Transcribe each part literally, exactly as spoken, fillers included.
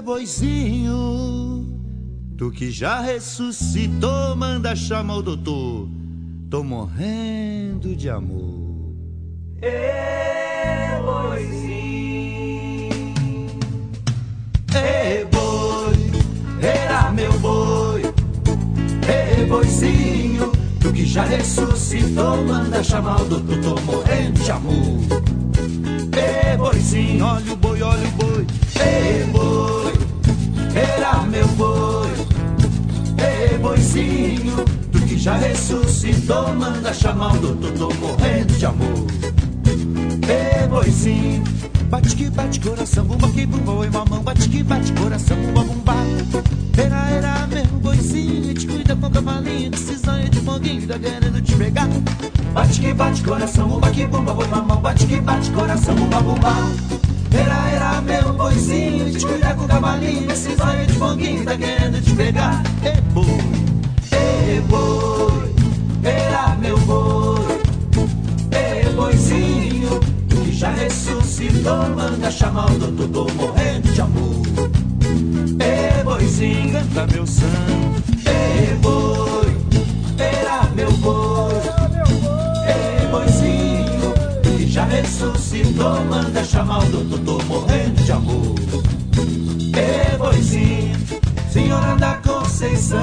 boizinho, tu que já ressuscitou, manda chamar o doutor. Tô morrendo de amor. Ê, boizinho, Ê, boi, era meu boi. Ê, boizinho, tu que já ressuscitou, manda chamar o doutor. Tô morrendo de amor. Ê, boizinho, olha o boi, olha o boi. Ê, boi, era meu boi. Ê, boizinho, tu que já ressuscitou, manda chamar o doutor. Tô morrendo de amor. Ê, boizinho, bate que bate coração, bumba que bumba, oi mamão. Bate que bate coração, bumba bumba. Era, era meu boizinho, te cuida com cavalinho, que cisonha de foguinho, tá querendo te pegar. Bate que bate coração, bumba que bumba, oi mamão. Bate que bate coração, bumba bumba. Era, era meu boizinho, te cuida com cavalinho, que cisonha de foguinho, tá querendo te pegar. Ê, boi, ê, boi, era meu boi. Ê, boizinho, que já ressuscitou, manda chamar o doutor. Tô morrendo de amor. Ê, boizinho, canta meu santo. Ê, boi, era meu boi. Ê, boizinho, que já ressuscitou, manda chamar o doutor. Tô morrendo de amor. Ê, boizinho, Senhora da Conceição,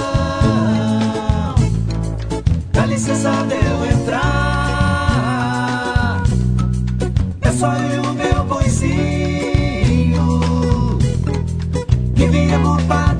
dá licença de eu entrar. É só eu e o meu boizinho que viemos pra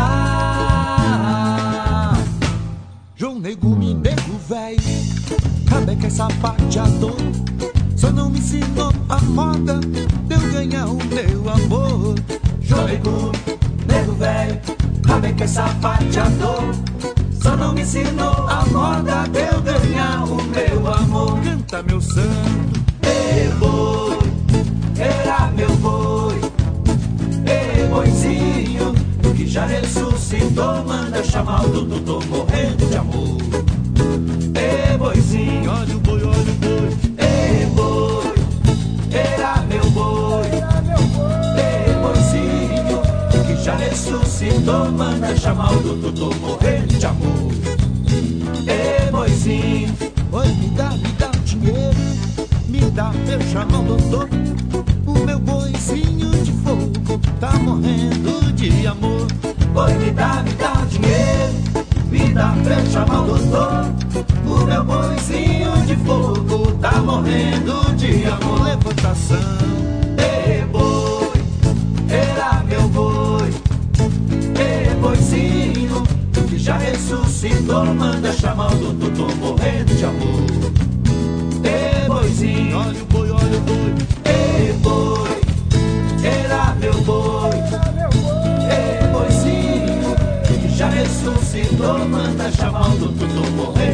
dançar. João Nego, me nego, véi, Rabeca é sapateador. Só não me ensinou a moda de eu ganhar o meu amor. João Nego, nego, véi, Rabeca é sapateador. Só não me ensinou a moda de eu ganhar o meu amor. Canta meu santo. Ê, boi, era meu boi. Ê, boizinho, que já ressuscitou, manda chamar o doutor. Tô morrendo de amor. Ê, boizinho, olha o boi, olha o boi. Ê, boi, era meu boi. Ê, boizinho, que já ressuscitou, manda chamar o doutor. Tô morrendo de amor. Ê, boizinho, oi, me dá, me dá o dinheiro. Me dá pra eu chamar o doutor. O meu boizinho de fogo tá morrendo de amor. Oi, me dá, me dá o dinheiro. Me dá pra eu chamar o doutor. O meu boizinho de fogo tá morrendo de amor. Levantação. Ê, boi, era meu boi. Ê, boizinho, que já ressuscitou, manda chamar o doutor. Tô morrendo de amor. Ê, boizinho, olha o boi, olha o boi. Ê, boi, era meu boi. Ê, boizinho, que já ressuscitou, manda chamar o doutor. Tô morrendo